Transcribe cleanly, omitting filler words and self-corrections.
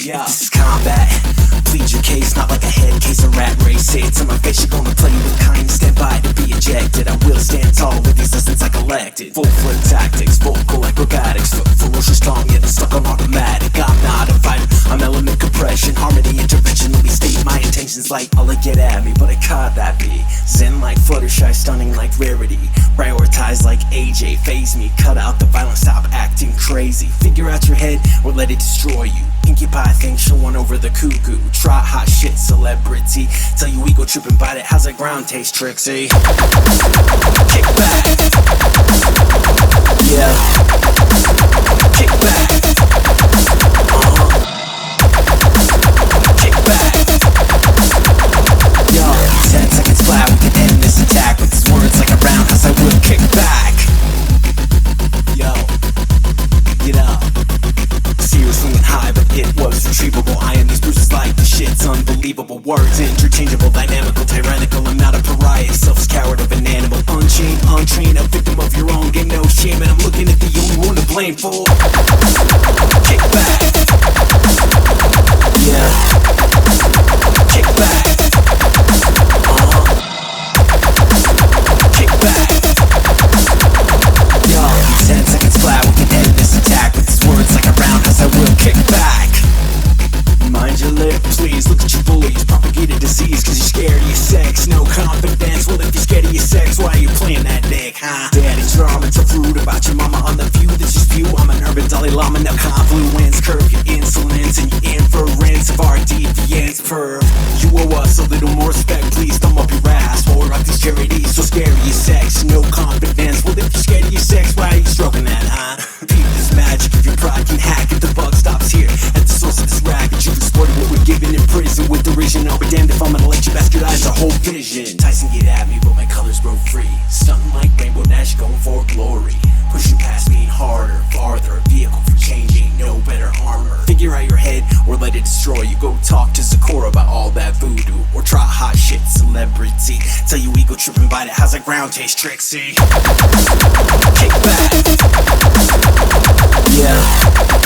Yeah. This is combat. Plead your case, not like a head case of rat race. Say it to my face, you're gonna play with kindness. Stand by to be ejected. I will stand tall with these lessons I collected. Full flip tactics, vocal acrobatics. Ferocious strong, yet stuck on automatic. I'm not a fighter, I'm element compression. Harmony intervention, let me state my intentions like all it get at me, but I caught that be. Zen like Fluttershy, stunning like rarity. Prioritize like AJ, phase me. Cut out the violence, stop acting crazy. Figure out your head or let it destroy you. Pinkie Pie thing, showing over the cuckoo. Try hot shit, celebrity. Tell you ego tripping, bite it. How's that ground taste, Trixie? Kick back. Yeah. Kick back. Kick back. Yo, 10 seconds flat, we can end this attack with these words like a roundhouse. I will kick back. Yo, get up. Serious swinging high, but it was retrievable. I am these bruises like the shit's unbelievable. Words interchangeable, dynamical, tyrannical. I'm not a pariah, selfish coward of an animal. Unchained, untrained, a victim of your own game, no shame. And I'm looking at the only one to blame for. Kick back. Yeah. Kick back. Kick back. Yo, 10 seconds flat, we can end this attack with these words like a roundhouse. I will kick back. Mind your lip, please. Look at your bullies, propagate a disease cause you're scared of your sex. No confidence, well if you're scared of your sex, why are you playing that dick, huh? Daddy drama, tough rude about your mama on the view. This is view, I'm an urban Dalai Lama. Now confluence, curve your insolence and your inference of our deviance. Perv, you owe us a little more respect, please thumb up your ass. Or rock these charities, so scared of your sex. No confidence, well if you're scared of your sex, why are you stroking that, huh? Peep this magic, if your pride can hack it, the buck stops here. At the source of this racket, you've exploited what we're given in prison with derision. I'll be damned if I'm gonna let you bastardize the whole vision. Tyson get at me, but my colors broke free. Stunting like Rainbow Dash, going for glory. Pushing past me harder, farther. Vehicle for changing, no better armor. Figure out your head or let it destroy you. Go talk to Zakora about all that voodoo. Or try hot shit, celebrity. Tell you ego tripping, bite it. How's that ground taste, Trixie? Kick back. Yeah.